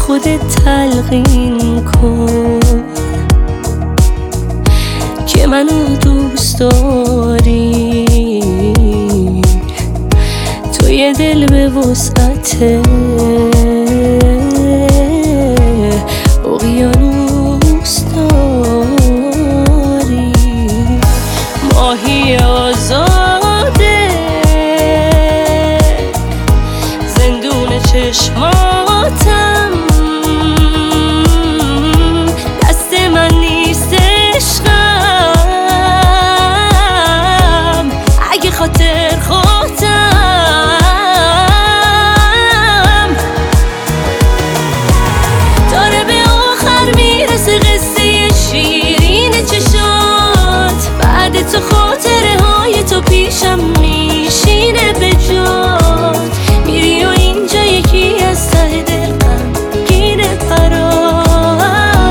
خودت تلقین کن که منو دوست داری، توی دل به وسعت اقیانوس داری. ماهی آزاده زندون چشماتم، دست من نیست عشقم اگه خاطر خودم داره به آخر میرسه قصه شیرین چشات. بعد تو خاطره های تو پیشم میشینه به جات، میری و اینجا یکی از ته دل غمگینه برات.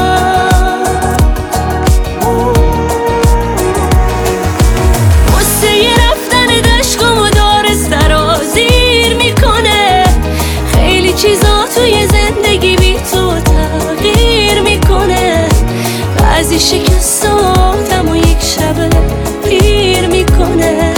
قصه رفتن دشتم داره سرازیر میکنه، خیلی چیزا توی زندگی بی تو تغییر میکنه. بعضی شکستاتم و یک شب پیر میکنه.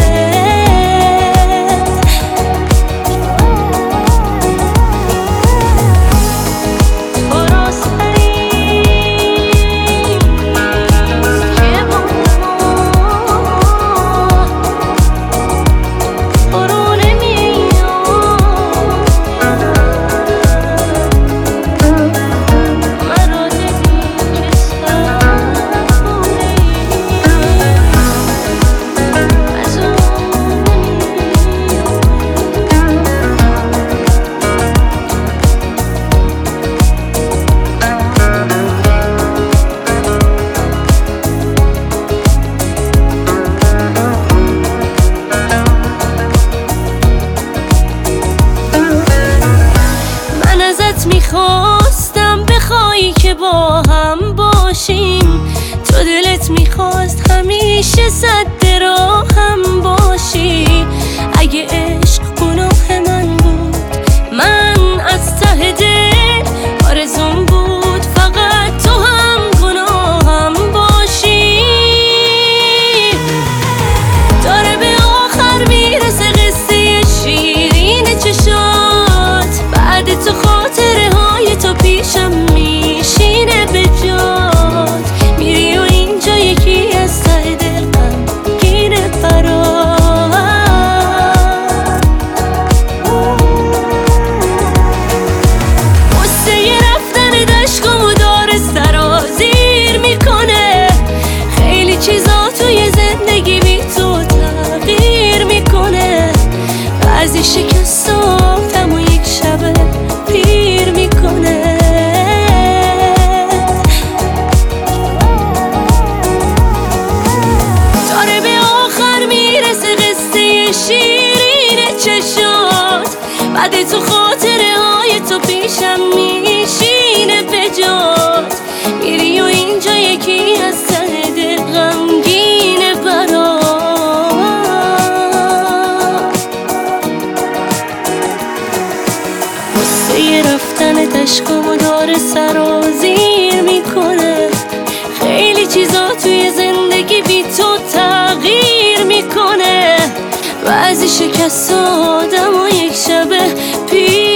میخواستم بخوایی که با هم باشیم، تو دلت میخواست همیشه صد راهم باشی. اگه عشق گناه من بود، من از ته دل آرزوم بود فقط تو هم گناهم باشی. داره به آخر میرسه قصه شیرین چشات، بعد تو خاطره های تو پیشم میشینه به جات، میری و اینجا یکی از ته دل غمگینه برات. قصه رفتن دشتم داره سرازیر میکنه، خیلی چیزا توی زندگی بی تو تغییر میکنه. بعضی شکستاتم و یک شب پیر میکنه. داره به آخر میرسه قصه شیرین چشات، بعد تو خاطره های تو پیشم میشینه به جات، میری و اینجا یکی از ته دل غمگینه برات. قصه رفتن عشقمو داره سرازیر میکنه، خیلی چیزا توی زندگی بی تو تغییر میکنه. بعضی شکست آدم و یک شب پیر